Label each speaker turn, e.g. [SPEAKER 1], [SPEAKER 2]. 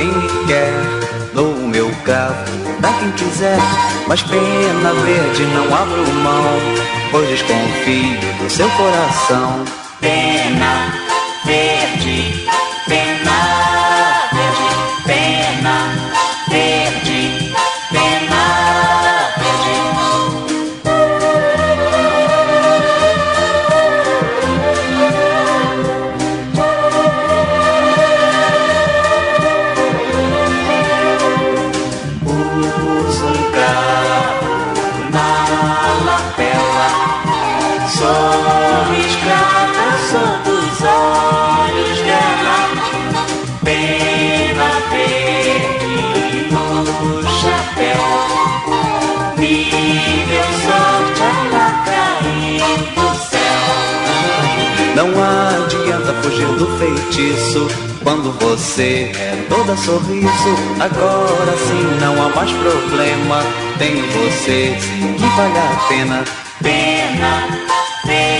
[SPEAKER 1] quem me quer. Dou o meu cravo pra quem quiser, mas pena verde não abro mão, pois desconfio do seu coração.
[SPEAKER 2] Pena verde, pena verde, pena verde, pena verde. Uso um cravo na lapela, sou escrava, sou dos olhos dela. Pena verde no chapéu, me deu sorte, ela caiu do céu.
[SPEAKER 1] Não adianta fugir do feitiço, quando você é toda sorriso. Agora sim não há mais problema, tenho você, sim, que vale a pena.
[SPEAKER 2] Pena verde.